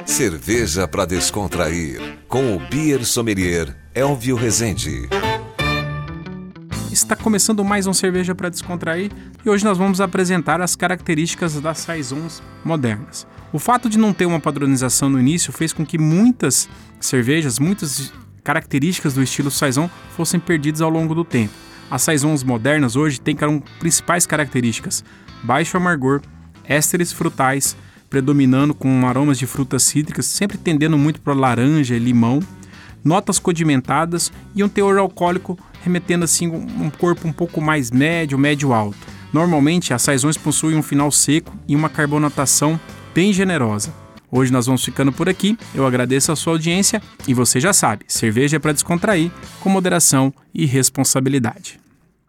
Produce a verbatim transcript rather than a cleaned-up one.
Cerveja para descontrair, com o Beer Sommelier Elvio Rezende. Está começando mais um Cerveja para Descontrair e hoje nós vamos apresentar as características das saisons modernas. O fato de não ter uma padronização no início fez com que muitas cervejas, muitas características do estilo saison fossem perdidas ao longo do tempo. As saisons modernas hoje têm como principais características baixo amargor, ésteres frutais, predominando com aromas de frutas cítricas, sempre tendendo muito para laranja e limão, notas condimentadas e um teor alcoólico remetendo assim um corpo um pouco mais médio, médio-alto. Normalmente, as saisões possuem um final seco e uma carbonatação bem generosa. Hoje nós vamos ficando por aqui, eu agradeço a sua audiência e você já sabe, cerveja é para descontrair, com moderação e responsabilidade.